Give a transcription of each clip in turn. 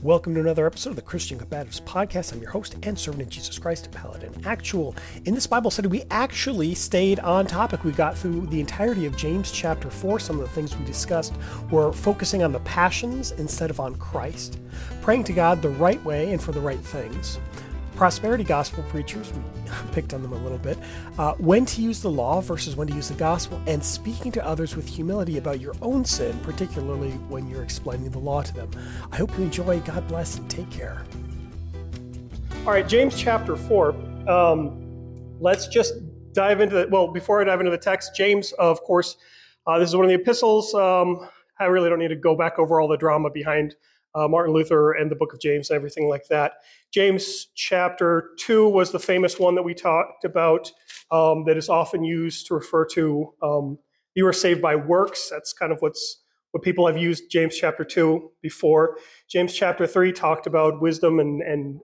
Welcome to another episode of the Christian Combatives Podcast. I'm your host and servant of Jesus Christ, Paladin Actual. In this Bible study, we actually stayed on topic. We got through the entirety of James chapter 4. Some of the things we discussed were focusing on the passions instead of on Christ, praying to God the right way and for the right things, prosperity gospel preachers, we picked on them a little bit, when to use the law versus when to use the gospel, and speaking to others with humility about your own sin, particularly when you're explaining the law to them. I hope you enjoy. God bless and take care. All right, James chapter 4. Let's just dive into before I dive into the text, James, of course, this is one of the epistles. I really don't need to go back over all the drama behind Martin Luther and the book of James and everything like that. James chapter 2 was the famous one that we talked about, that is often used to refer to you are saved by works. That's kind of what people have used James chapter 2 before. James chapter 3 talked about wisdom and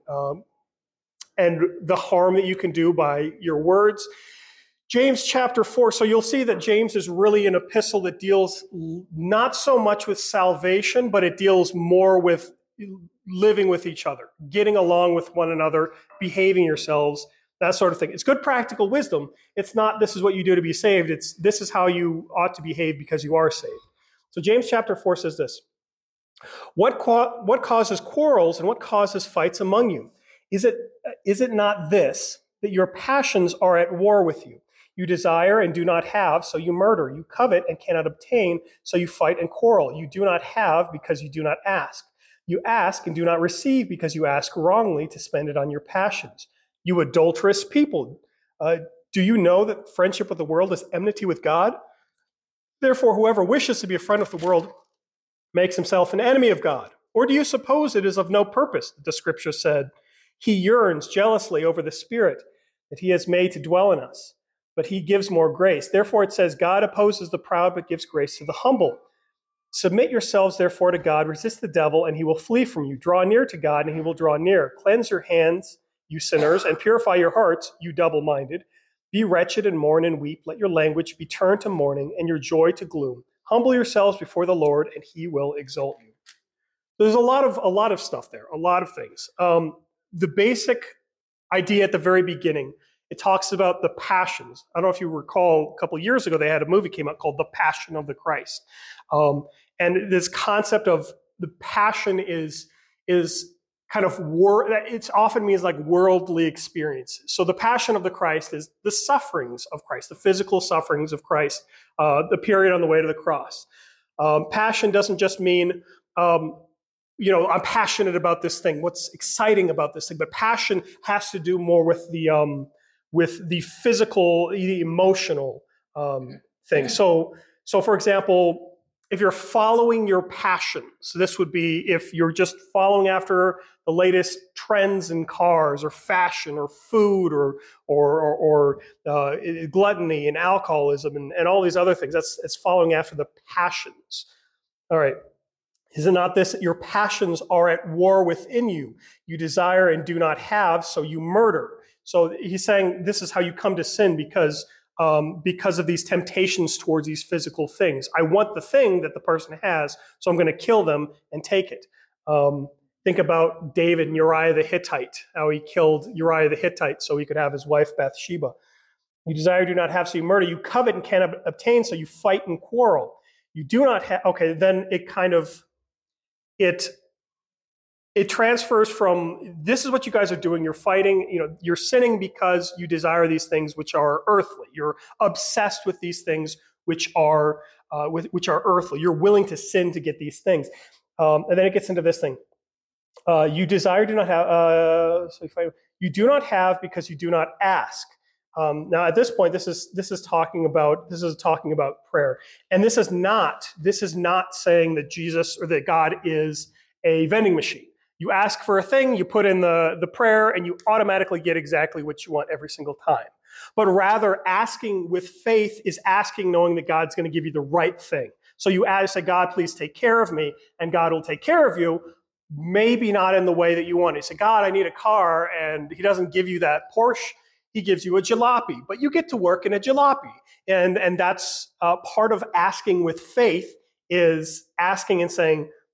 the harm that you can do by your words. James chapter 4, so you'll see that James is really an epistle that deals not so much with salvation, but it deals more with living with each other, getting along with one another, behaving yourselves, that sort of thing. It's good practical wisdom. It's not this is what you do to be saved. It's this is how you ought to behave because you are saved. So James chapter 4 says this: What causes quarrels and what causes fights among you? Is it not this, that your passions are at war with you? You desire and do not have, so you murder. You covet and cannot obtain, so you fight and quarrel. You do not have because you do not ask. You ask and do not receive because you ask wrongly to spend it on your passions. You adulterous people, do you know that friendship with the world is enmity with God? Therefore, whoever wishes to be a friend of the world makes himself an enemy of God. Or do you suppose it is of no purpose that the scripture said, He yearns jealously over the Spirit that He has made to dwell in us, but He gives more grace. Therefore it says, God opposes the proud, but gives grace to the humble. Submit yourselves, therefore, to God. Resist the devil, and he will flee from you. Draw near to God, and he will draw near. Cleanse your hands, you sinners, and purify your hearts, you double-minded. Be wretched and mourn and weep. Let your language be turned to mourning, and your joy to gloom. Humble yourselves before the Lord, and He will exalt you. There's a lot of stuff there, a lot of things. The basic idea at the very beginning, it talks about the passions. I don't know if you recall, a couple of years ago, they had a movie came out called The Passion of the Christ. And this concept of the passion is kind of it often means like worldly experiences. So the passion of the Christ is the sufferings of Christ, the physical sufferings of Christ, the period on the way to the cross. Passion doesn't just mean, I'm passionate about this thing. What's exciting about this thing? But passion has to do more with the physical, the emotional thing. So for example, if you're following your passions, this would be if you're just following after the latest trends in cars or fashion or food or gluttony and alcoholism and all these other things. It's following after the passions. All right. Is it not this, that your passions are at war within you? You desire and do not have, so you murder. So he's saying this is how you come to sin because of these temptations towards these physical things. I want the thing that the person has, so I'm going to kill them and take it. Think about David and Uriah the Hittite, how he killed Uriah the Hittite so he could have his wife Bathsheba. You desire, do not have, so you murder. You covet and cannot obtain, so you fight and quarrel. You do not have, okay, then it kind of, it transfers from, this is what you guys are doing. You're fighting, you're sinning because you desire these things which are earthly. You're obsessed with these things which are earthly. You're willing to sin to get these things. And then it gets into this thing. You desire, do not have, you do not have because you do not ask. Now at this point, this is talking about prayer. And this is not saying that Jesus or that God is a vending machine. You ask for a thing, you put in the prayer, and you automatically get exactly what you want every single time. But rather, asking with faith is asking knowing that God's going to give you the right thing. So you say, God, please take care of me, and God will take care of you, maybe not in the way that you want. You say, God, I need a car, and He doesn't give you that Porsche. He gives you a jalopy, but you get to work in a jalopy. And that's part of asking with faith is asking and saying,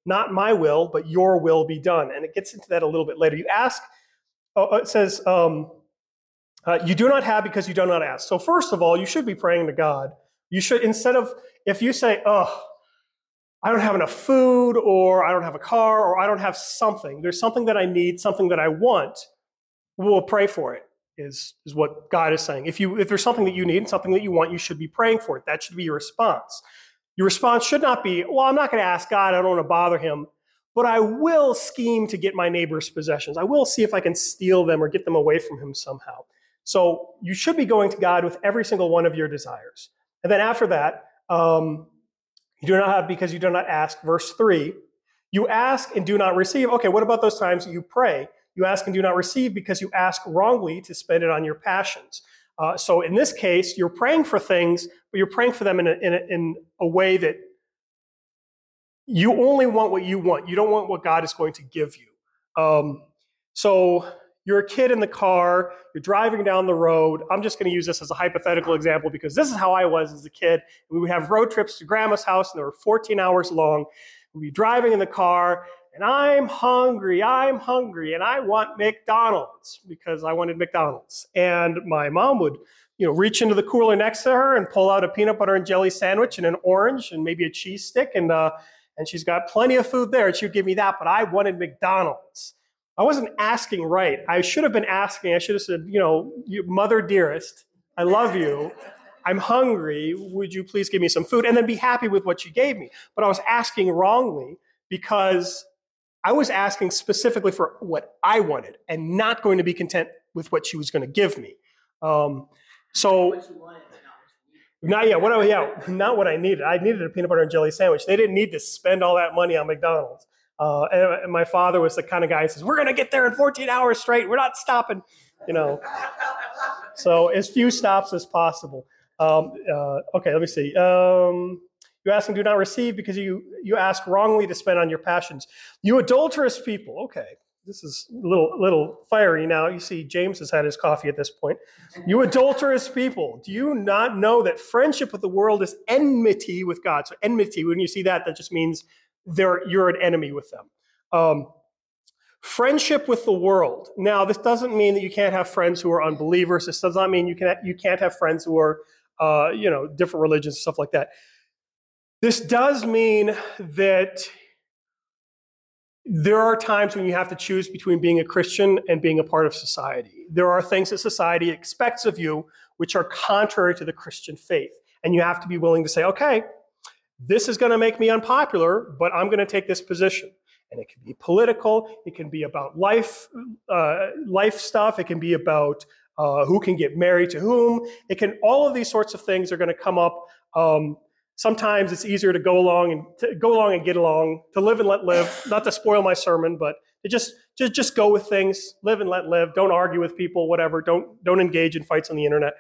not my will, but your will be done. And it gets into that a little bit later. You ask, it says, you do not have because you do not ask. So first of all, you should be praying to God. You should, instead of, if you say, oh, I don't have enough food, or I don't have a car, or I don't have something, there's something that I need, something that I want, we'll pray for it, is what God is saying. If there's something that you need and something that you want, you should be praying for it. That should be your response. Your response should not be, well, I'm not going to ask God, I don't want to bother him, but I will scheme to get my neighbor's possessions. I will see if I can steal them or get them away from him somehow. So you should be going to God with every single one of your desires. And then after that, you do not have because you do not ask. Verse 3, you ask and do not receive. Okay, what about those times that you pray? You ask and do not receive because you ask wrongly to spend it on your passions. So in this case, you're praying for things, but you're praying for them in a way that you only want what you want. You don't want what God is going to give you. So you're a kid in the car, you're driving down the road. I'm just going to use this as a hypothetical example because this is how I was as a kid. We would have road trips to grandma's house, and they were 14 hours long. We'd be driving in the car, and I'm hungry, and I want McDonald's because I wanted McDonald's. And my mom would, reach into the cooler next to her and pull out a peanut butter and jelly sandwich and an orange and maybe a cheese stick, and she's got plenty of food there, and she would give me that, but I wanted McDonald's. I wasn't asking right. I should have been asking. I should have said, mother dearest, I love you. I'm hungry. Would you please give me some food? And then be happy with what you gave me. But I was asking wrongly because I was asking specifically for what I wanted and not going to be content with what she was going to give me. Not what I needed. I needed a peanut butter and jelly sandwich. They didn't need to spend all that money on McDonald's. And my father was the kind of guy who says, we're going to get there in 14 hours straight. We're not stopping, So as few stops as possible. Okay, let me see. You ask and do not receive because you ask wrongly to spend on your passions. You adulterous people. Okay, this is a little fiery now. You see, James has had his coffee at this point. You adulterous people. Do you not know that friendship with the world is enmity with God? So enmity, when you see that just means you're an enemy with them. Friendship with the world. Now, this doesn't mean that you can't have friends who are unbelievers. This does not mean you can't have friends who are, different religions and stuff like that. This does mean that there are times when you have to choose between being a Christian and being a part of society. There are things that society expects of you which are contrary to the Christian faith. And you have to be willing to say, okay, this is going to make me unpopular, but I'm going to take this position. And it can be political. It can be about life stuff. It can be about who can get married to whom. All of these sorts of things are going to come up. Sometimes it's easier to go along and get along, to live and let live. Not to spoil my sermon, but to just go with things, live and let live. Don't argue with people, whatever. Don't engage in fights on the internet.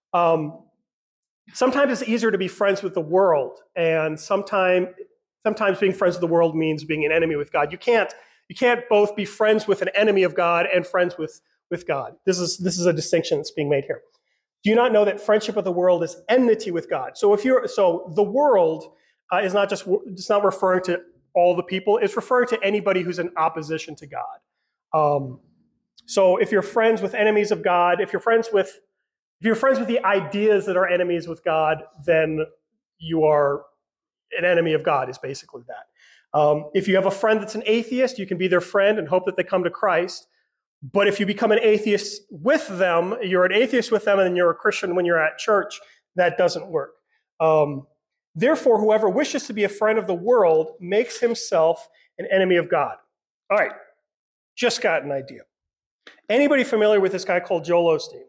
Sometimes it's easier to be friends with the world, and sometimes being friends with the world means being an enemy with God. You can't both be friends with an enemy of God and friends with God. This is a distinction that's being made here. Do you not know that friendship with the world is enmity with God? So the world is it's not referring to all the people. It's referring to anybody who's in opposition to God. So if you're friends with enemies of God, if you're friends with the ideas that are enemies with God, then you are an enemy of God, is basically that. If you have a friend that's an atheist, you can be their friend and hope that they come to Christ. But if you become an atheist with them, you're an atheist with them, and then you're a Christian when you're at church, that doesn't work. Therefore, whoever wishes to be a friend of the world makes himself an enemy of God. All right, just got an idea. Anybody familiar with this guy called Joel Osteen?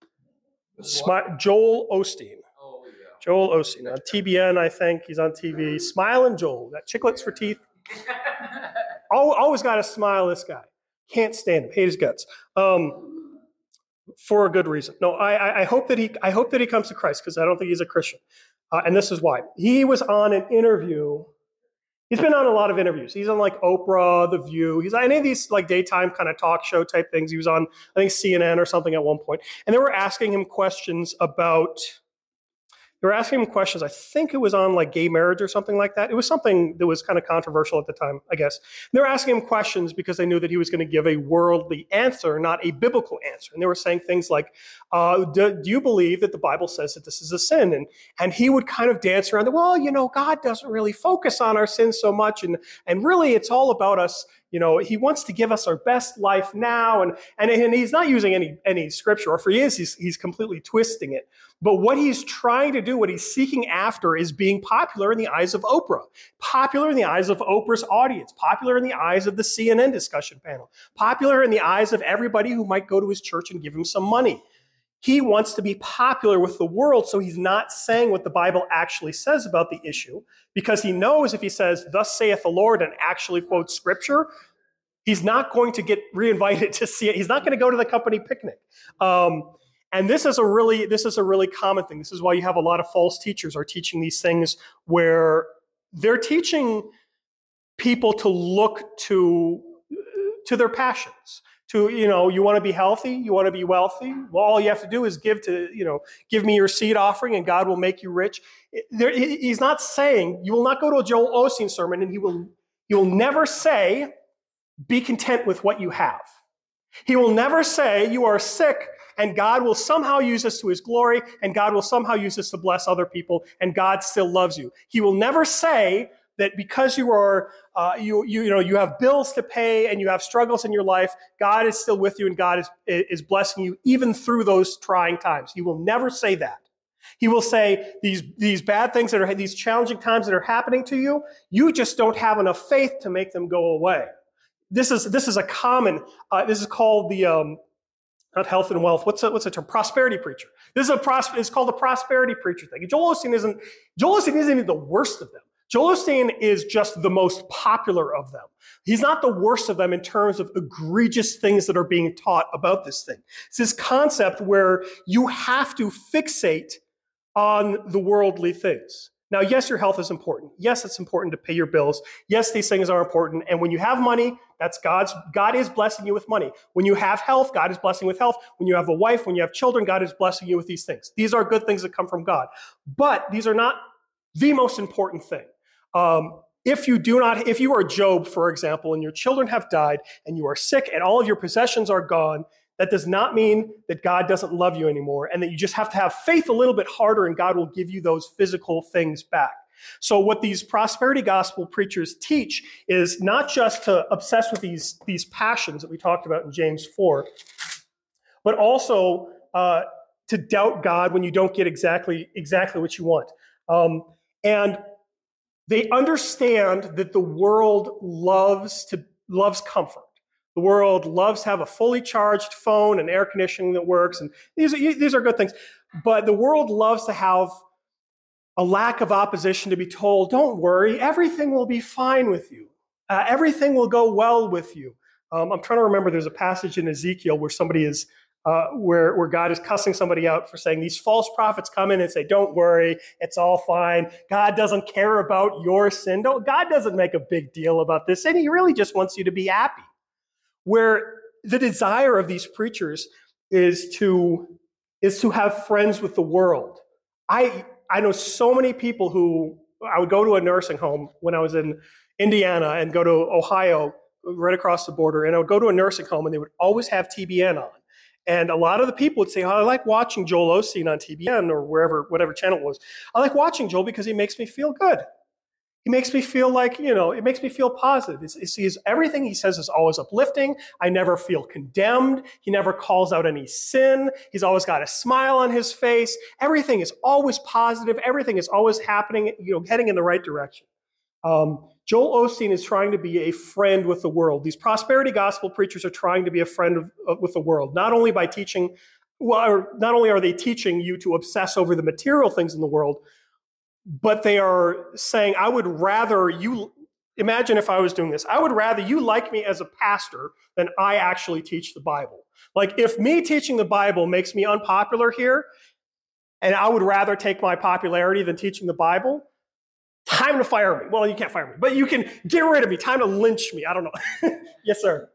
Joel Osteen. Oh, yeah. Joel Osteen. On TBN, I think. He's on TV. Smiling Joel. Got chiclets for teeth. Always got to smile, this guy. Can't stand him. Hate his guts. For a good reason. No, I hope that he comes to Christ, because I don't think he's a Christian. And this is why. He was on an interview. He's been on a lot of interviews. He's on like Oprah, The View. He's on any of these like daytime kind of talk show type things. He was on, I think, CNN or something at one point. And they were asking him questions about They were asking him questions. I think it was on like gay marriage or something like that. It was something that was kind of controversial at the time, I guess. And they were asking him questions because they knew that he was going to give a worldly answer, not a biblical answer. And they were saying things like, do you believe that the Bible says that this is a sin? And he would kind of dance around, well, God doesn't really focus on our sins so much. And really, it's all about us. He wants to give us our best life now. And he's not using any scripture, or if he is, he's completely twisting it. But what he's trying to do, what he's seeking after, is being popular in the eyes of Oprah, popular in the eyes of Oprah's audience, popular in the eyes of the CNN discussion panel, popular in the eyes of everybody who might go to his church and give him some money. He wants to be popular with the world, so he's not saying what the Bible actually says about the issue, because he knows if he says, "Thus saith the Lord," and actually quotes scripture, he's not going to get reinvited to see it. He's not going to go to the company picnic. And this is a really common thing. This is why you have a lot of false teachers are teaching these things where they're teaching people to look to their passions. To, you want to be healthy, you want to be wealthy. Well, all you have to do is give me your seed offering and God will make you rich. He's not saying, you will not go to a Joel Osteen sermon and he will never say, be content with what you have. He will never say you are sick and God will somehow use this to his glory and God will somehow use this to bless other people and God still loves you. He will never say that because you are you have bills to pay and you have struggles in your life, God is still with you and God is blessing you even through those trying times. He will never say that. He will say these bad things these challenging times that are happening to you, you just don't have enough faith to make them go away. This is a common. This is called the not health and wealth. What's a term? Prosperity preacher. It's called the prosperity preacher thing. Joel Osteen isn't even the worst of them. Joel Osteen is just the most popular of them. He's not the worst of them in terms of egregious things that are being taught about this thing. It's this concept where you have to fixate on the worldly things. Now, yes, your health is important. Yes, it's important to pay your bills. Yes, these things are important. And when you have money, God is blessing you with money. When you have health, God is blessing you with health. When you have a wife, when you have children, God is blessing you with these things. These are good things that come from God. But these are not the most important thing. If you are Job, for example, and your children have died and you are sick and all of your possessions are gone, that does not mean that God doesn't love you anymore and that you just have to have faith a little bit harder and God will give you those physical things back. So what these prosperity gospel preachers teach is not just to obsess with these passions that we talked about in James 4, but also to doubt God when you don't get exactly what you want. And they understand that the world loves comfort. The world loves to have a fully charged phone and air conditioning that works, and these are good things. But the world loves to have a lack of opposition, to be told, don't worry, everything will be fine with you. Everything will go well with you. I'm trying to remember, there's a passage in Ezekiel where somebody is, where God is cussing somebody out for saying, these false prophets come in and say, don't worry, it's all fine. God doesn't care about your sin. God doesn't make a big deal about this, and he really just wants you to be happy. Where the desire of these preachers is to have friends with the world. I know so many people who, I would go to a nursing home when I was in Indiana and go to Ohio, right across the border, and I would go to a nursing home and they would always have TBN on. And a lot of the people would say, I like watching Joel Osteen on TBN or whatever channel it was. I like watching Joel because he makes me feel good. He makes me feel like, it makes me feel positive. Everything he says is always uplifting. I never feel condemned. He never calls out any sin. He's always got a smile on his face. Everything is always positive. Everything is always happening, heading in the right direction. Joel Osteen is trying to be a friend with the world. These prosperity gospel preachers are trying to be a friend with the world, not only by teaching, not only are they teaching you to obsess over the material things in the world, but they are saying, I would rather you, imagine if I was doing this, I would rather you like me as a pastor than I actually teach the Bible. Like, if me teaching the Bible makes me unpopular here, and I would rather take my popularity than teaching the Bible, time to fire me. Well, you can't fire me, but you can get rid of me. Time to lynch me. I don't know. Yes, sir.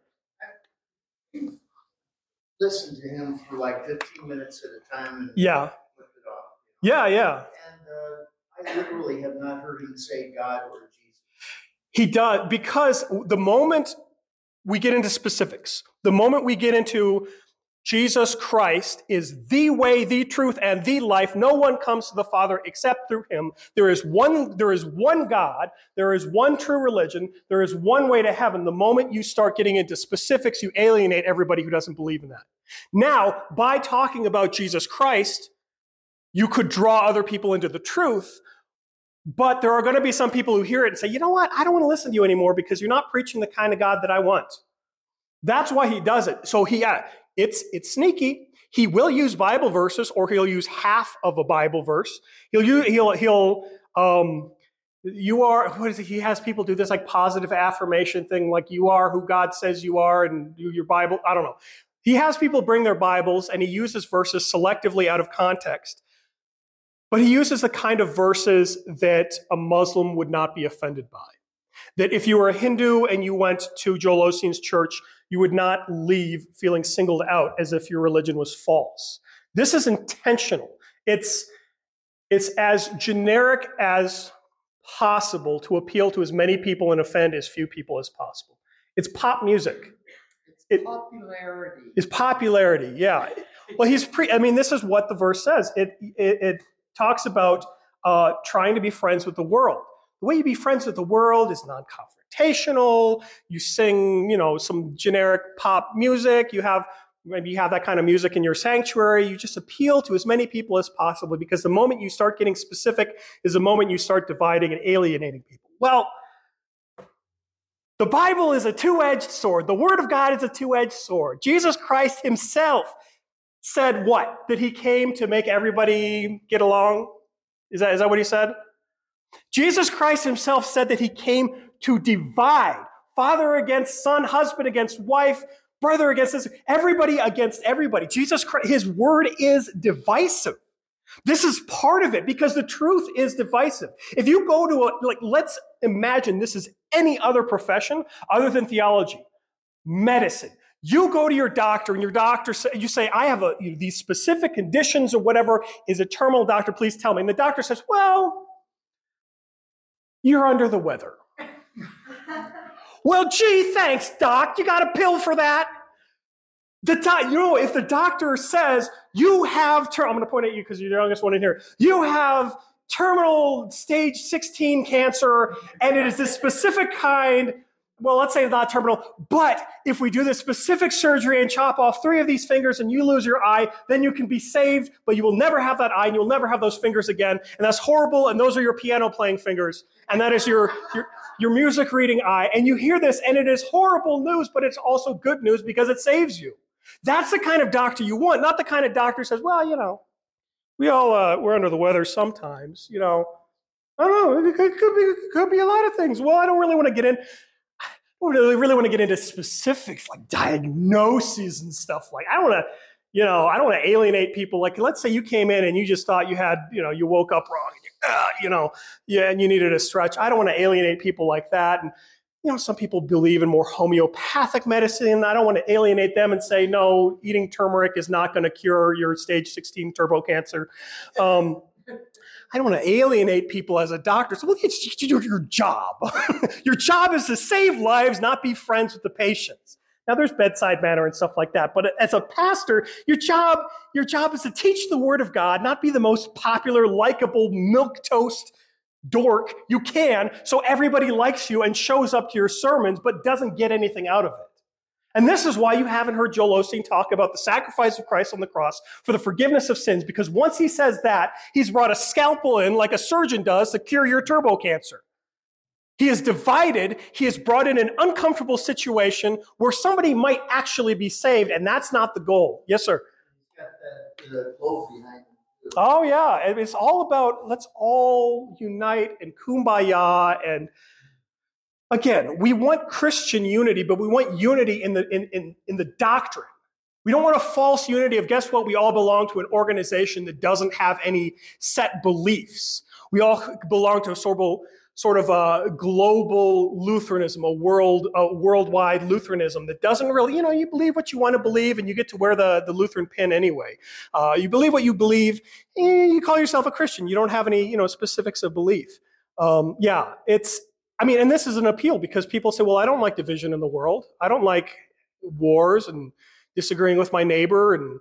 Listen to him for like 15 minutes at a time. And yeah. Flip it off. Yeah, yeah. And I literally have not heard him say God or Jesus. He does, because the moment we get into specifics, the moment we get into Jesus Christ is the way, the truth, and the life. No one comes to the Father except through him. There is one God. There is one true religion. There is one way to heaven. The moment you start getting into specifics, you alienate everybody who doesn't believe in that. Now, by talking about Jesus Christ, you could draw other people into the truth, but there are going to be some people who hear it and say, you know what? I don't want to listen to you anymore because you're not preaching the kind of God that I want. That's why he does it. So it's sneaky. He will use Bible verses, or he'll use half of a Bible verse. He has people do this like positive affirmation thing, like you are who God says you are, and your Bible, I don't know. He has people bring their Bibles and he uses verses selectively out of context. But he uses the kind of verses that a Muslim would not be offended by. That if you were a Hindu and you went to Joel Osteen's church, you would not leave feeling singled out as if your religion was false. This is intentional. It's as generic as possible to appeal to as many people and offend as few people as possible. It's pop music. It's popularity. It's popularity, yeah. Well, this is what the verse says. It talks about trying to be friends with the world. The way you be friends with the world is non-confrontational. You sing, some generic pop music. Maybe you have that kind of music in your sanctuary. You just appeal to as many people as possible, because the moment you start getting specific is the moment you start dividing and alienating people. Well, the Bible is a two-edged sword. The Word of God is a two-edged sword. Jesus Christ himself said what? That he came to make everybody get along? Is that what he said? Jesus Christ himself said that he came to divide. Father against son, husband against wife, brother against this, everybody against everybody. Jesus Christ, his word is divisive. This is part of it, because the truth is divisive. If you go to let's imagine this is any other profession other than theology, medicine. You go to your doctor, and your doctor you say, I have these specific conditions or whatever. Is a terminal, doctor? Please tell me. And the doctor says, well, you're under the weather. Well, gee, thanks, doc. You got a pill for that? If the doctor says you have, I'm going to point at you because you're the youngest one in here. You have terminal stage 16 cancer, and it is this specific kind. Well, let's say not terminal, but if we do this specific surgery and chop off 3 of these fingers and you lose your eye, then you can be saved, but you will never have that eye and you'll never have those fingers again. And that's horrible. And those are your piano playing fingers. And that is your music reading eye. And you hear this and it is horrible news, but it's also good news because it saves you. That's the kind of doctor you want, not the kind of doctor who says, well, we're under the weather sometimes, I don't know, it could be a lot of things. Well, I don't really want to get in. I really want to get into specifics like diagnoses and stuff. Like, I don't want to alienate people. Like, let's say you came in and you just thought you had, you woke up wrong, and you needed a stretch. I don't want to alienate people like that. And, some people believe in more homeopathic medicine. I don't want to alienate them and say, no, eating turmeric is not going to cure your stage 16 turbo cancer. I don't want to alienate people as a doctor. So, it's your job. Your job is to save lives, not be friends with the patients. Now, there's bedside manner and stuff like that. But as a pastor, your job is to teach the Word of God, not be the most popular, likable, milquetoast dork you can, so everybody likes you and shows up to your sermons, but doesn't get anything out of it. And this is why you haven't heard Joel Osteen talk about the sacrifice of Christ on the cross for the forgiveness of sins, because once he says that, he's brought a scalpel in like a surgeon does to cure your turbo cancer. He is divided. He has brought in an uncomfortable situation where somebody might actually be saved, and that's not the goal. Yes, sir? He's got the goal behind him. Oh, yeah. It's all about let's all unite and kumbaya. And again, we want Christian unity, but we want unity in the doctrine. We don't want a false unity of, guess what, we all belong to an organization that doesn't have any set beliefs. We all belong to sort of a global Lutheranism, a worldwide Lutheranism that doesn't really, you believe what you want to believe and you get to wear the Lutheran pin anyway. You believe what you believe, you call yourself a Christian. You don't have any, specifics of belief. And this is an appeal because people say, well, I don't like division in the world. I don't like wars and disagreeing with my neighbor and,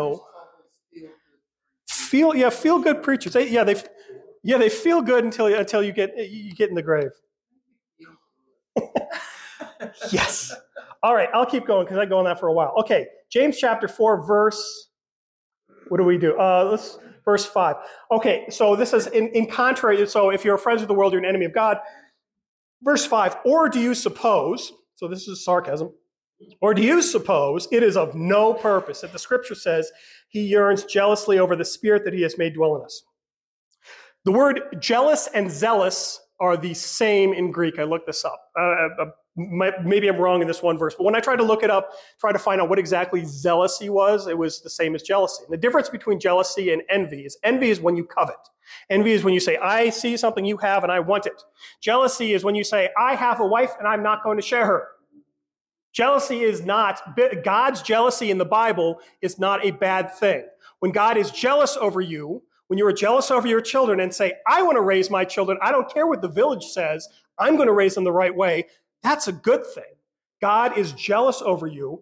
feel good preachers. They feel good until you get in the grave. Yes. All right, I'll keep going because I go on that for a while. Okay, James chapter 4, verse. What do we do? Verse 5. Okay, so this is in contrary. So if you're friends with the world, you're an enemy of God. Verse 5. Or do you suppose? So this is sarcasm. Or do you suppose it is of no purpose that the Scripture says he yearns jealously over the Spirit that he has made dwell in us? The word jealous and zealous are the same in Greek. I looked this up. Maybe I'm wrong in this one verse, but when I tried to look it up, try to find out what exactly zealousy was, it was the same as jealousy. And the difference between jealousy and envy is when you covet. Envy is when you say, I see something you have and I want it. Jealousy is when you say, I have a wife and I'm not going to share her. Jealousy is not, God's jealousy in the Bible is not a bad thing. When God is jealous over you, when you are jealous over your children and say, I want to raise my children, I don't care what the village says, I'm going to raise them the right way, that's a good thing. God is jealous over you.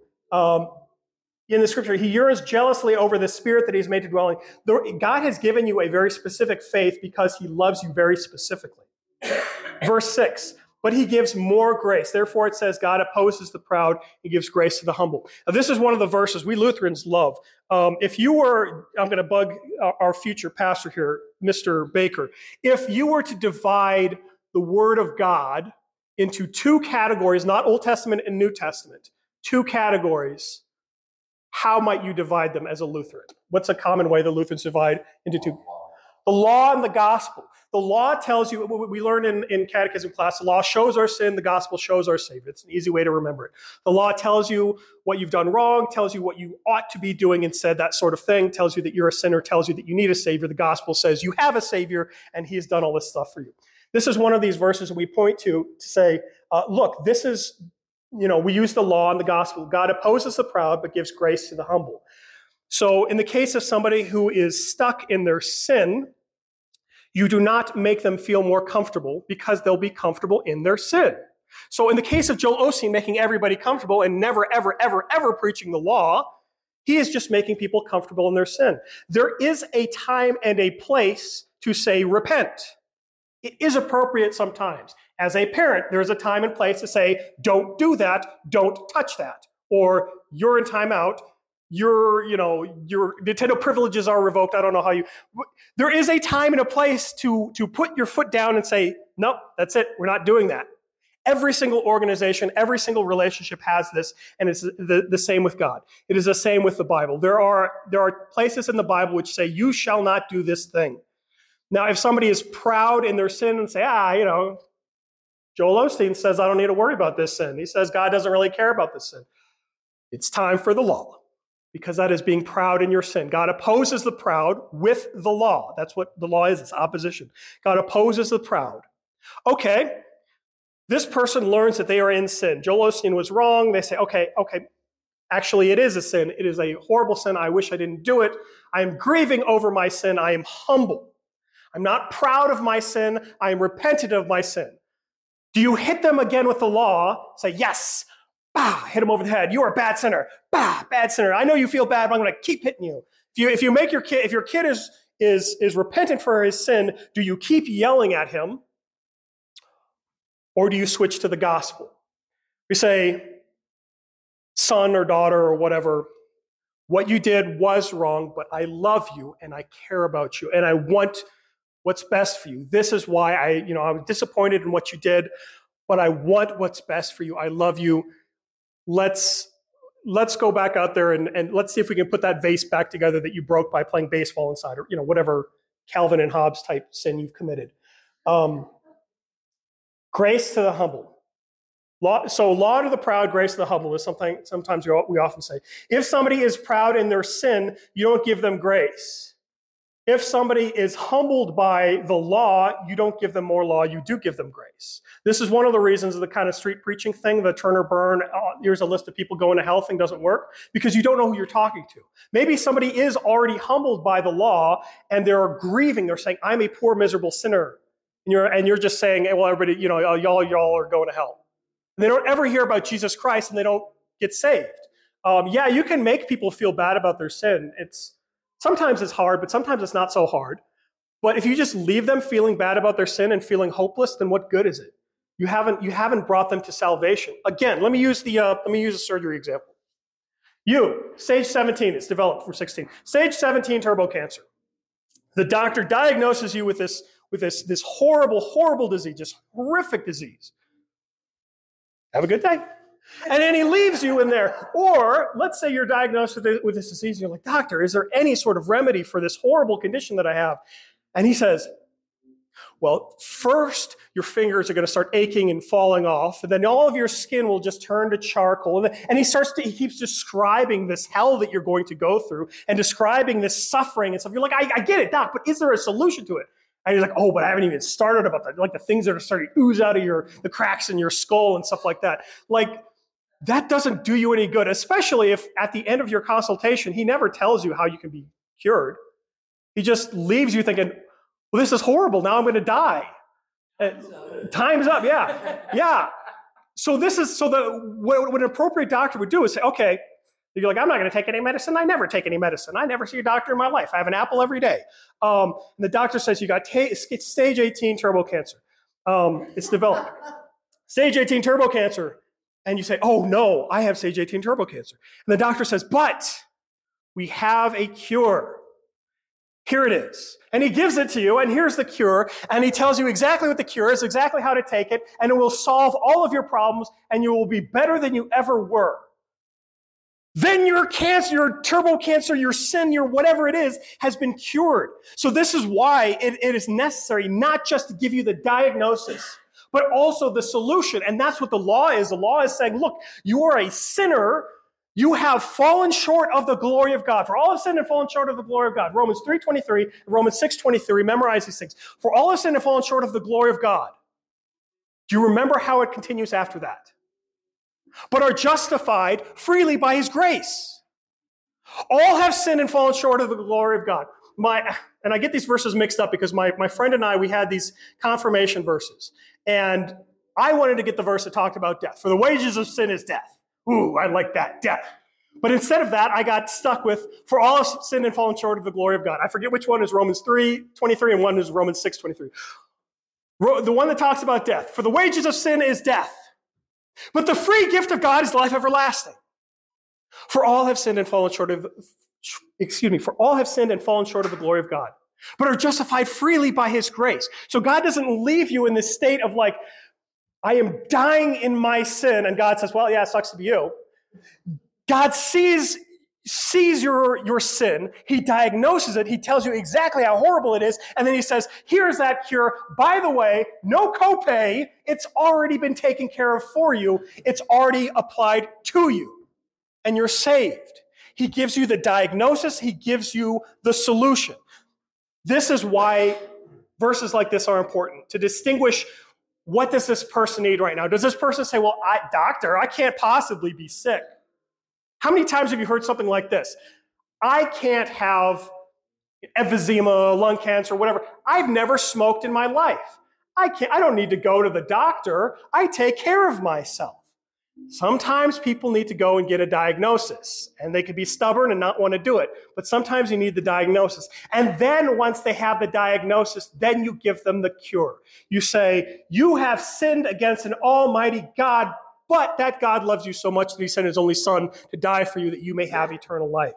In the Scripture, he yearns jealously over the Spirit that he's made to dwell in. God has given you a very specific faith because he loves you very specifically. Verse 6. But he gives more grace. Therefore, it says, God opposes the proud. He gives grace to the humble. Now, this is one of the verses we Lutherans love. I'm going to bug our future pastor here, Mr. Baker. If you were to divide the Word of God into two categories, not Old Testament and New Testament, two categories, how might you divide them as a Lutheran? What's a common way the Lutherans divide into two? The law and the gospel. The law tells you, we learn in catechism class, the law shows our sin, the gospel shows our Savior. It's an easy way to remember it. The law tells you what you've done wrong, tells you what you ought to be doing instead, that sort of thing, tells you that you're a sinner, tells you that you need a Savior. The gospel says you have a Savior, and he's done all this stuff for you. This is one of these verses that we point to say, look, this is, we use the law and the gospel. God opposes the proud, but gives grace to the humble. So in the case of somebody who is stuck in their sin, you do not make them feel more comfortable because they'll be comfortable in their sin. So in the case of Joel Osteen making everybody comfortable and never, ever, ever, ever preaching the law, he is just making people comfortable in their sin. There is a time and a place to say repent. It is appropriate sometimes. As a parent, there is a time and place to say, don't do that, don't touch that. Or you're in timeout. Your Nintendo privileges are revoked. I don't know how there is a time and a place to put your foot down and say, nope, that's it. We're not doing that. Every single organization, every single relationship has this, and it's the same with God. It is the same with the Bible. There are places in the Bible which say, you shall not do this thing. Now, if somebody is proud in their sin and say, Joel Osteen says, I don't need to worry about this sin. He says, God doesn't really care about this sin. It's time for the law. Because that is being proud in your sin. God opposes the proud with the law. That's what the law is. It's opposition. God opposes the proud. Okay, this person learns that they are in sin. Joel Osteen was wrong. They say, okay, actually it is a sin. It is a horrible sin. I wish I didn't do it. I am grieving over my sin. I am humble. I'm not proud of my sin. I am repentant of my sin. Do you hit them again with the law? Say, yes. Bah, hit him over the head. You're a bad sinner. Bah, bad sinner. I know you feel bad, but I'm going to keep hitting you. If your kid is repentant for his sin, do you keep yelling at him, or do you switch to the gospel? We say, son or daughter or whatever, what you did was wrong, but I love you and I care about you and I want what's best for you. This is why I was disappointed in what you did, but I want what's best for you. I love you. Let's go back out there and let's see if we can put that vase back together that you broke by playing baseball inside, or whatever Calvin and Hobbes type sin you've committed. Grace to the humble. Law to the proud, grace to the humble is something sometimes we often say. If somebody is proud in their sin, you don't give them grace. If somebody is humbled by the law, you don't give them more law, you do give them grace. This is one of the reasons of the kind of street preaching thing, the turn or burn, here's a list of people going to hell thing doesn't work, because you don't know who you're talking to. Maybe somebody is already humbled by the law, and they're grieving, they're saying, I'm a poor, miserable sinner. And you're just saying, hey, well, everybody, y'all are going to hell. And they don't ever hear about Jesus Christ, and they don't get saved. Yeah, you can make people feel bad about their sin. Sometimes it's hard, but sometimes it's not so hard. But if you just leave them feeling bad about their sin and feeling hopeless, then what good is it? You haven't brought them to salvation. Again, let me use a surgery example. Stage 17, it's developed from 16. Stage 17 turbo cancer. The doctor diagnoses you with this horrible, horrible disease, just horrific disease. Have a good day. And then he leaves you in there. Or let's say you're diagnosed with this disease, and you're like, doctor, is there any sort of remedy for this horrible condition that I have? And he says, well, first your fingers are going to start aching and falling off, and then all of your skin will just turn to charcoal. And he keeps describing this hell that you're going to go through and describing this suffering and stuff. You're like, I get it, doc, but is there a solution to it? And he's like, oh, but I haven't even started about that. Like the things that are starting to ooze out of the cracks in your skull and stuff like that. Like, that doesn't do you any good, especially if at the end of your consultation, he never tells you how you can be cured. He just leaves you thinking, well, this is horrible. Now I'm going to die. Time's up. Yeah. So what an appropriate doctor would do is say, okay, you're like, I'm not going to take any medicine. I never take any medicine. I never see a doctor in my life. I have an apple every day. And the doctor says you got stage 18 turbo cancer. It's developed. Stage 18 turbo cancer. And you say, oh no, I have stage 18 turbo cancer. And the doctor says, but we have a cure. Here it is. And he gives it to you, and here's the cure. And he tells you exactly what the cure is, exactly how to take it, and it will solve all of your problems, and you will be better than you ever were. Then your cancer, your turbo cancer, your sin, your whatever it is, has been cured. So this is why it is necessary not just to give you the diagnosis, but also the solution. And that's what the law is. The law is saying, look, you are a sinner. You have fallen short of the glory of God. For all have sinned and fallen short of the glory of God. Romans 3:23, Romans 6:23, memorize these things. For all have sinned and fallen short of the glory of God. Do you remember how it continues after that? But are justified freely by his grace. All have sinned and fallen short of the glory of God. And I get these verses mixed up because my friend and I, we had these confirmation verses. And I wanted to get the verse that talked about death. For the wages of sin is death. Ooh, I like that, death. But instead of that, I got stuck with, for all have sinned and fallen short of the glory of God. I forget which one is Romans 3:23 and one is Romans 6:23. The one that talks about death. For the wages of sin is death. But the free gift of God is life everlasting. For all have sinned and fallen short of, for all have sinned and fallen short of the glory of God, but are justified freely by his grace. So God doesn't leave you in this state of like, I am dying in my sin, and God says, well, yeah, it sucks to be you. God sees your sin, he diagnoses it, he tells you exactly how horrible it is, and then he says, here's that cure. By the way, no copay, it's already been taken care of for you, it's already applied to you, and you're saved. He gives you the diagnosis, he gives you the solution. This is why verses like this are important, to distinguish what does this person need right now. Does this person say, well, doctor, I can't possibly be sick? How many times have you heard something like this? I can't have emphysema, lung cancer, whatever. I've never smoked in my life. I don't need to go to the doctor. I take care of myself. Sometimes people need to go and get a diagnosis, and they could be stubborn and not want to do it. But sometimes you need the diagnosis. And then once they have the diagnosis, then you give them the cure. You say, you have sinned against an almighty God, but that God loves you so much that he sent his only son to die for you that you may have eternal life.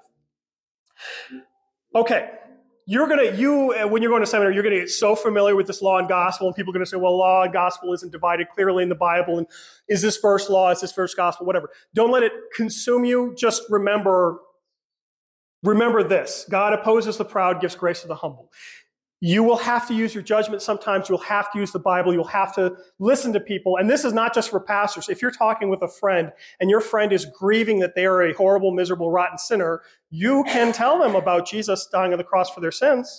Okay, when you're going to seminary, you're going to get so familiar with this law and gospel, and people are going to say, well, law and gospel isn't divided clearly in the Bible, and is this verse law, is this verse gospel, whatever. Don't let it consume you. Just remember this. God opposes the proud, gives grace to the humble. You will have to use your judgment sometimes. You'll have to use the Bible. You'll have to listen to people. And this is not just for pastors. If you're talking with a friend and your friend is grieving that they are a horrible, miserable, rotten sinner, you can tell them about Jesus dying on the cross for their sins.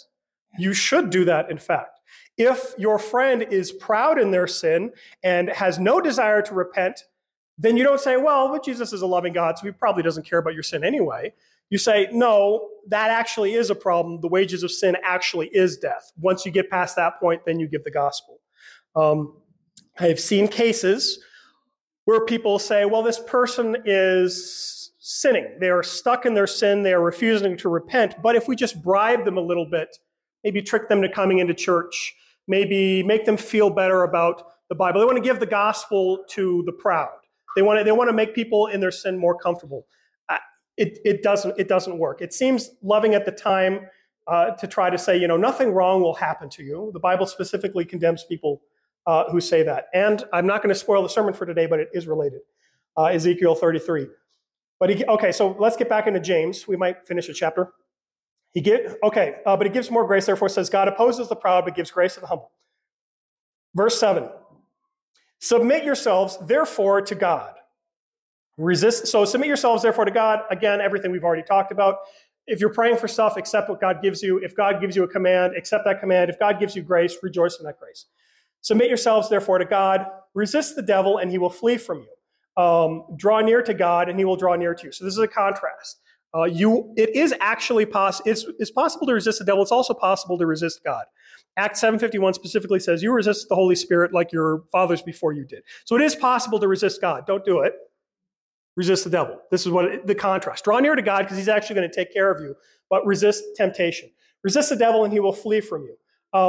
You should do that, in fact. If your friend is proud in their sin and has no desire to repent, then you don't say, well, but Jesus is a loving God, so he probably doesn't care about your sin anyway. You say, no, that actually is a problem. The wages of sin actually is death. Once you get past that point, then you give the gospel. I have seen cases where people say, well, this person is sinning. They are stuck in their sin. They are refusing to repent. But if we just bribe them a little bit, maybe trick them to coming into church, maybe make them feel better about the Bible. They want to give the gospel to the proud. They want to make people in their sin more comfortable. It doesn't work. It seems loving at the time to try to say, nothing wrong will happen to you. The Bible specifically condemns people who say that. And I'm not going to spoil the sermon for today, but it is related. Ezekiel 33. Okay, so let's get back into James. We might finish a chapter. But he gives more grace, therefore says, God opposes the proud, but gives grace to the humble. Verse 7. Submit yourselves, therefore, to God. Submit yourselves, therefore, to God. Again, everything we've already talked about. If you're praying for stuff, accept what God gives you. If God gives you a command, accept that command. If God gives you grace, rejoice in that grace. Submit yourselves, therefore, to God. Resist the devil, and he will flee from you. Draw near to God, and he will draw near to you. So this is a contrast. It is actually it's possible to resist the devil. It's also possible to resist God. Acts 7:51 specifically says, you resist the Holy Spirit like your fathers before you did. So it is possible to resist God. Don't do it. Resist the devil. This is the contrast. Draw near to God because he's actually going to take care of you, but resist temptation. Resist the devil and he will flee from you.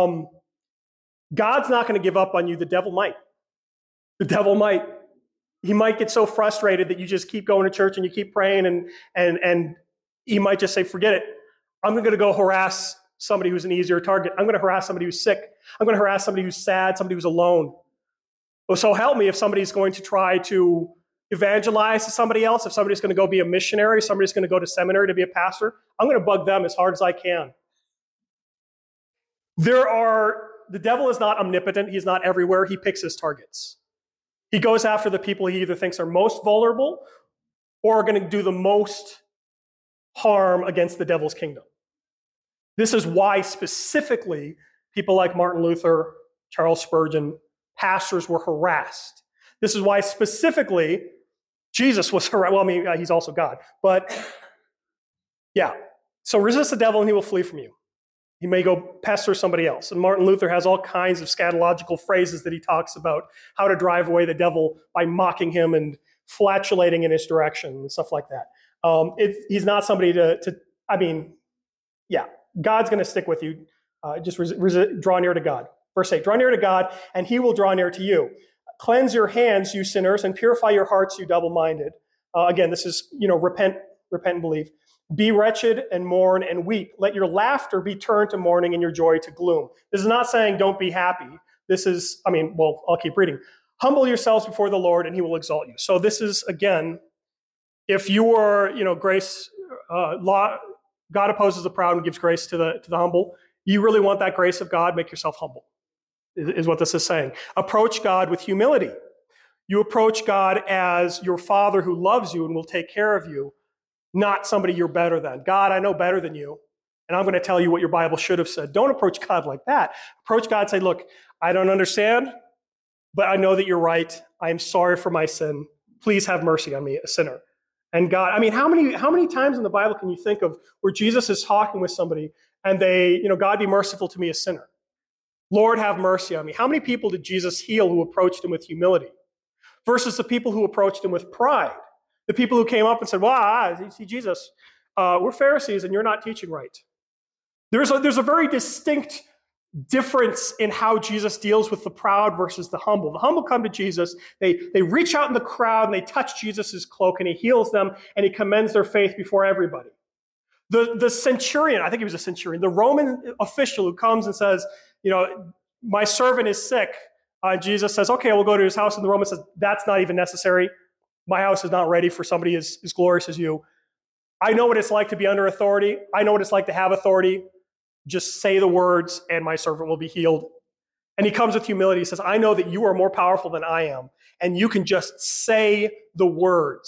God's not going to give up on you. The devil might. He might get so frustrated that you just keep going to church and you keep praying and he might just say, forget it. I'm going to go harass somebody who's an easier target. I'm going to harass somebody who's sick. I'm going to harass somebody who's sad, somebody who's alone. Well, so help me if somebody's going to try to evangelize to somebody else, if somebody's going to go be a missionary, somebody's going to go to seminary to be a pastor, I'm going to bug them as hard as I can. The devil is not omnipotent. He's not everywhere. He picks his targets. He goes after the people he either thinks are most vulnerable or are going to do the most harm against the devil's kingdom. This is why specifically people like Martin Luther, Charles Spurgeon, pastors were harassed. This is why specifically Jesus was harassed. Well, he's also God. But yeah, so resist the devil and he will flee from you. He may go pester somebody else. And Martin Luther has all kinds of scatological phrases that he talks about how to drive away the devil by mocking him and flatulating in his direction and stuff like that. He's not somebody God's going to stick with you. Draw near to God. Verse 8, draw near to God and he will draw near to you. Cleanse your hands, you sinners, and purify your hearts, you double-minded. Again, this is, repent and believe. Be wretched and mourn and weep. Let your laughter be turned to mourning and your joy to gloom. This is not saying don't be happy. This is, I'll keep reading. Humble yourselves before the Lord and he will exalt you. So this is, again, if you are, grace, God opposes the proud and gives grace to the humble. You really want that grace of God, make yourself humble, is what this is saying. Approach God with humility. You approach God as your Father who loves you and will take care of you, not somebody you're better than. God, I know better than you, and I'm going to tell you what your Bible should have said. Don't approach God like that. Approach God and say, look, I don't understand, but I know that you're right. I am sorry for my sin. Please have mercy on me, a sinner. And God, how many times in the Bible can you think of where Jesus is talking with somebody and they, God be merciful to me, a sinner. Lord, have mercy on me. How many people did Jesus heal who approached him with humility versus the people who approached him with pride? The people who came up and said, you see, Jesus, we're Pharisees and you're not teaching right. There's a very distinct difference in how Jesus deals with the proud versus the humble. The humble come to Jesus, they reach out in the crowd and they touch Jesus' cloak and he heals them and he commends their faith before everybody. The centurion, I think he was a centurion, the Roman official who comes and says, my servant is sick. Jesus says, okay, we'll go to his house. And the Roman says, that's not even necessary. My house is not ready for somebody as glorious as you. I know what it's like to be under authority. I know what it's like to have authority. Just say the words and my servant will be healed. And he comes with humility. He says, I know that you are more powerful than I am. And you can just say the words.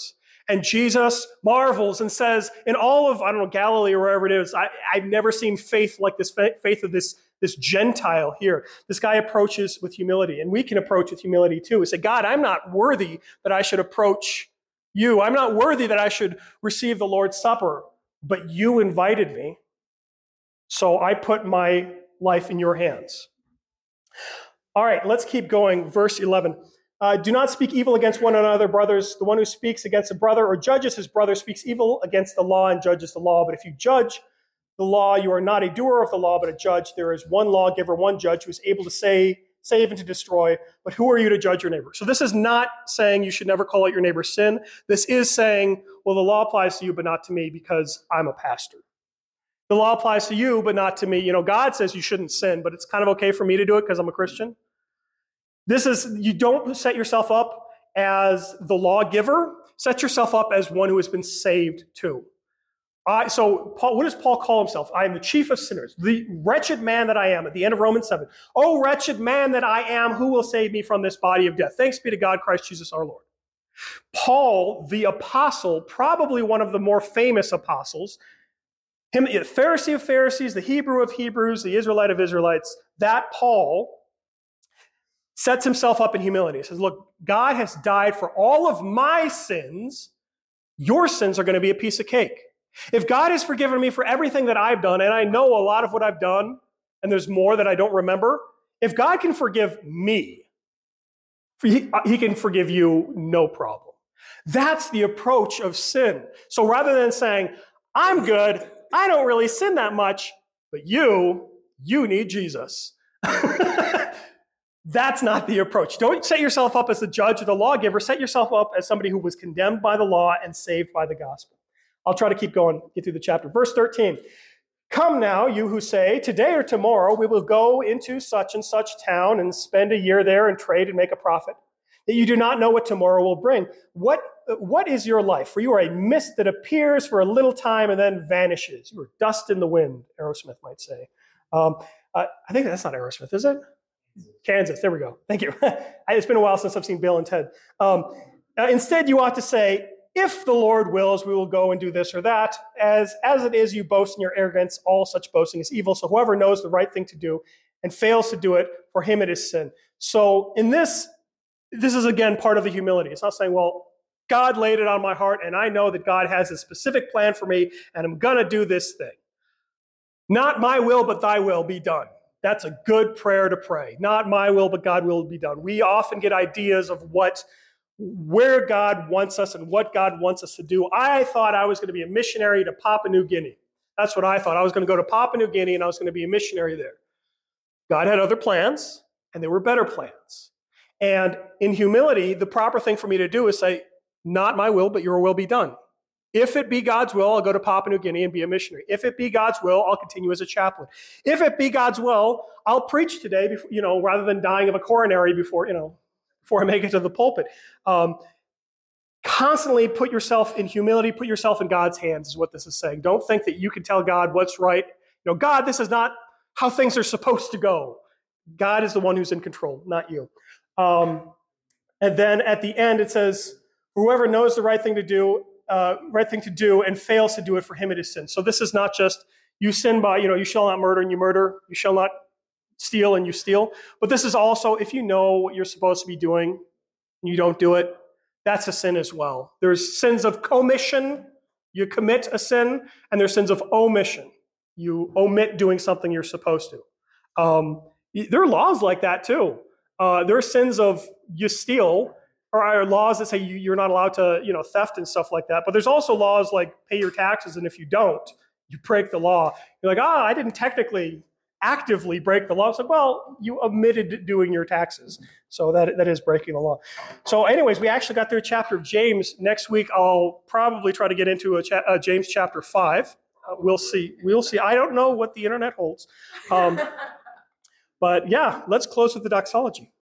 And Jesus marvels and says, in all of, I don't know, Galilee or wherever it is, I've never seen faith like this, faith of this Gentile here. This guy approaches with humility, and we can approach with humility too. We say, God, I'm not worthy that I should approach you. I'm not worthy that I should receive the Lord's Supper, but you invited me, so I put my life in your hands. All right, let's keep going. Verse 11. Do not speak evil against one another, brothers. The one who speaks against a brother or judges his brother speaks evil against the law and judges the law. But if you judge the law, you are not a doer of the law, but a judge. There is one lawgiver, one judge who is able to save and to destroy. But who are you to judge your neighbor? So this is not saying you should never call out your neighbor's sin. This is saying, well, the law applies to you, but not to me because I'm a pastor. The law applies to you, but not to me. You know, God says you shouldn't sin, but it's kind of okay for me to do it because I'm a Christian. This is, you don't set yourself up as the lawgiver. Set yourself up as one who has been saved too. So Paul, what does Paul call himself? I am the chief of sinners, the wretched man that I am, at the end of Romans 7. Oh, wretched man that I am, who will save me from this body of death? Thanks be to God, Christ Jesus our Lord. Paul, the apostle, probably one of the more famous apostles, him, the Pharisee of Pharisees, the Hebrew of Hebrews, the Israelite of Israelites, that Paul sets himself up in humility. He says, look, God has died for all of my sins. Your sins are going to be a piece of cake. If God has forgiven me for everything that I've done, and I know a lot of what I've done, and there's more that I don't remember, if God can forgive me, he can forgive you no problem. That's the approach of sin. So rather than saying, I'm good, I don't really sin that much, but you need Jesus. That's not the approach. Don't set yourself up as the judge or the lawgiver. Set yourself up as somebody who was condemned by the law and saved by the gospel. I'll try to keep going, get through the chapter. Verse 13. Come now, you who say, today or tomorrow we will go into such and such town and spend a year there and trade and make a profit, that you do not know what tomorrow will bring. What is your life? For you are a mist that appears for a little time and then vanishes. You are dust in the wind, Aerosmith might say. I think that's not Aerosmith, is it? Kansas, there we go. Thank you. It's been a while since I've seen Bill and Ted. Instead, you ought to say, if the Lord wills, we will go and do this or that. As it is, you boast in your arrogance. All such boasting is evil. So whoever knows the right thing to do and fails to do it, for him it is sin. So in this is again part of the humility. It's not saying, well, God laid it on my heart, and I know that God has a specific plan for me, and I'm going to do this thing. Not my will, but thy will be done. That's a good prayer to pray. Not my will, but God will be done. We often get ideas of where God wants us and what God wants us to do. I thought I was going to be a missionary to Papua New Guinea. That's what I thought. I was going to go to Papua New Guinea and I was going to be a missionary there. God had other plans, and they were better plans. And in humility, the proper thing for me to do is say, not my will, but your will be done. If it be God's will, I'll go to Papua New Guinea and be a missionary. If it be God's will, I'll continue as a chaplain. If it be God's will, I'll preach today, before, rather than dying of a coronary before I make it to the pulpit. Constantly put yourself in humility, put yourself in God's hands is what this is saying. Don't think that you can tell God what's right. God, this is not how things are supposed to go. God is the one who's in control, not you. And then at the end it says, whoever knows the right thing to do and fails to do it, for him it is sin. So this is not just you sin by, you shall not murder and you murder, you shall not steal and you steal. But this is also, if you know what you're supposed to be doing and you don't do it, that's a sin as well. There's sins of commission, you commit a sin, and there's sins of omission. You omit doing something you're supposed to. There are laws like that too. There are sins of you steal, or are laws that say you're not allowed to, theft and stuff like that. But there's also laws like pay your taxes, and if you don't, you break the law. You're like, I didn't technically actively break the law. It's like, well, you omitted doing your taxes. So that is breaking the law. So anyways, we actually got through a chapter of James. Next week, I'll probably try to get into James chapter 5. We'll see. I don't know what the internet holds. But yeah, let's close with the doxology.